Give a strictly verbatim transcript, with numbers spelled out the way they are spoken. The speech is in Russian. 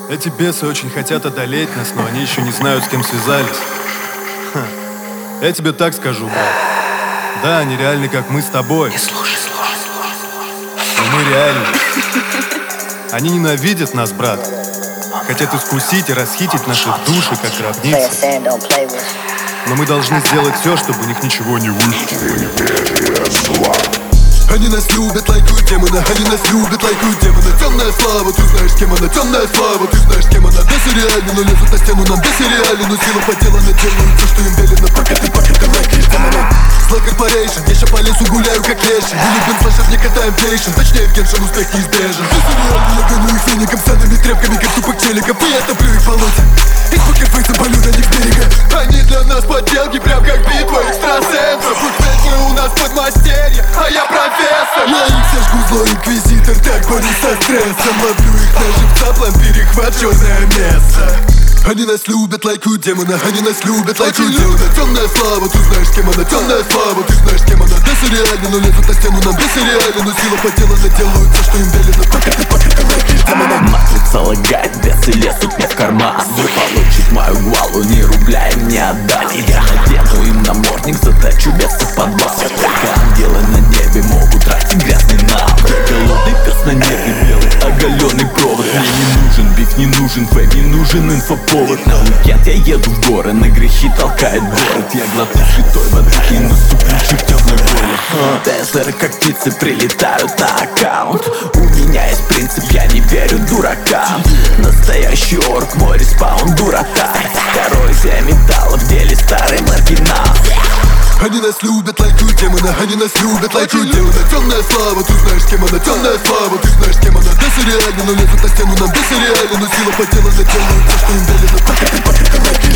Эти бесы очень хотят одолеть нас, но они еще не знают, с кем связались. Ха. Я тебе так скажу, брат. Да, они реальны, как мы с тобой. Не слушай, слушай, слушай. Но мы реальны. Они ненавидят нас, брат. Хотят искусить и расхитить наши души, как гробницы. Но мы должны сделать все, чтобы у них ничего не вышло. Они нас любят, лайкают демона. Они нас любят, лайкают демона. Темная слава, ты знаешь, кем она. Темная слава, ты знаешь, кем она. Бесы реальны, но лезут на стену нам. Бесы реальны, но сила поделана. Делают все, что им велено. Пакеты, пакеты, лайкают демона. Зло корпорейшн, я ща по лесу гуляю, как леший. Мы любим слэшер, не катаем пейшн. Точнее, в Геншин успех неизбежен. Бесы реальны, я гону их феником, садами, тряпками, как тупых челиков. И я топлю их болоте. И с покерфейсом полю на них берега. Они для нас подделки, прям как битва экстрасенсов. Пусть мы у нас подмастерье, а я профессор. Я их все жгу, злой инквизитор, так борюсь со стрессом. Ловлю их на живца, план перехват, черное место. Они нас любят, лайкают демона. Они нас любят, лайкают демона. Темная слава, ты знаешь, кем она. Темная слава, ты знаешь, кем она. Бесы реальны, но лезут на стену нам. Бесы реальны, но сила поделана. Делают все, что им велено. Пакеты, пакеты, лайкают демона. Матрица лагает, бесы лезут мне в карман. Вы получить мою гвалу, ни рубля им не отдам. Я надену им намордник, заточу беса под вас. Только ангелы на небе могут тратить грязный навык. Голодный пес на небе, белый оголенный провод. Мне не нужен биф, не нужен фейм, не нужен инфоповод. На уикенд я еду в горы, на грехи толкает город. Я глотну святой воды и наступлю чуть в горле. Теслеры как птицы прилетают на аккаунт. У меня есть принцип, я не верю дуракам. Настоящий орк, мой респаун дурака. Коррозия металла в деле старый маргинал. Они нас любят, лайкают демона. Они нас любят, лайкают демона. Темная слава, ты знаешь, кем она. Темная слава, ты знаешь, кем она. Бесы реальны, но лезут на стену нам. Бесы реальны, но сила поделана. Делают все, что им велено. Пакеты, пакеты, лайкают.